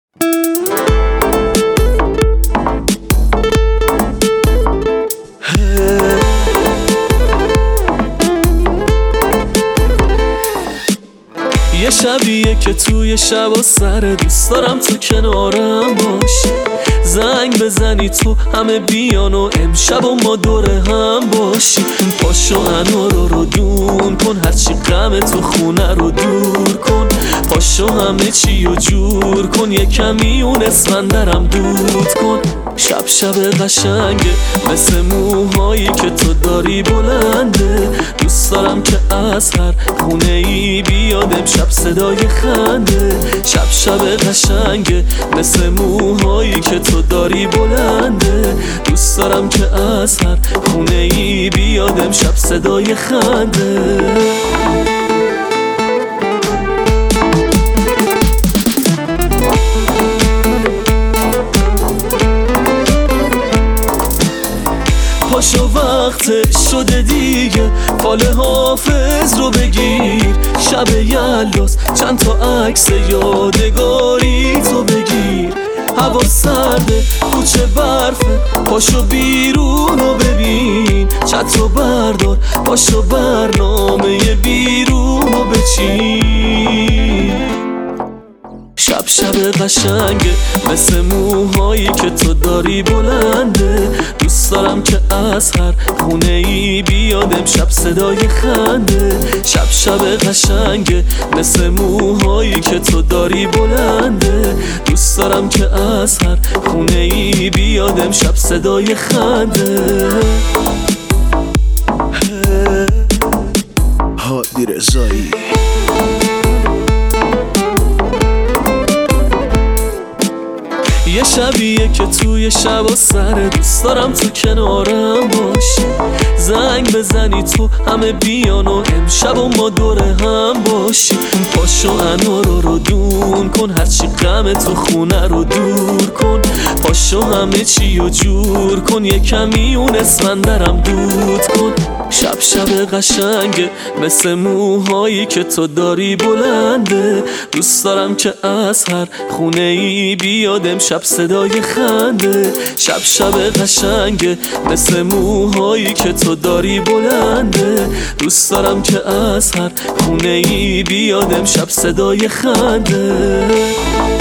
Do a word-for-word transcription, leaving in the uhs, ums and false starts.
یه شبیه که توی شب و سر دوست دارم تو کنارم باشی، زنگ بزنی تو همه بیان و امشب و ما دوره هم باشی. پاشو انارا رو دون کن، هرچی غم تو خونه رو دور کن. پاشو همه چی رو جور کن، یه کمی اون اسفندرم دود کن. شب شب قشنگه مثل موهایی که تو داری بلنده. دوست دارم که از هر خونه ای بیاد امشب صدای خنده. شب شب قشنگه مثل موهایی که تو داری بلنده. دوست دارم که از هر خونه ای بیاد امشب صدای خنده. پاشو وقت شده دیگه، فال حافظ رو بگیر. شب یلاس چند تا عکس یادگاری تو بگیر. هوا سرده کوچه برفه، پاشو بیرون رو ببین. چت رو بردار پاشو برنامه بیرون رو بچین. شب شب قشنگه مثل موهایی که تو داری بلنده. دوست دارم که از هر خونه ای بیاد امشب صدای خنده. شب شب قشنگه مثل موهایی که تو داری بلنده. دوست دارم که از هر خونه ای بیاد امشب صدای خنده. هادی رضایی. یه شبیه که توی شب و سر دوست دارم تو کنارم باشی، زنگ بزنی تو همه بیان و امشب و ما دوره هم باشی. پاشو انارا رو دون کن، هرچی غم تو خونه رو دور کن. پاشو همه چی رو جور کن، یه کمی اون اسفندرم دود کن. شب شب قشنگه مثل موهایی که تو داری بلنده. دوست دارم که از هر خونه ای بیاد امشب صدای خنده. شب شب قشنگه مثل موهایی که تو داری بلنده. دوست دارم که از هر خونه ای بیاد امشب صدای خنده.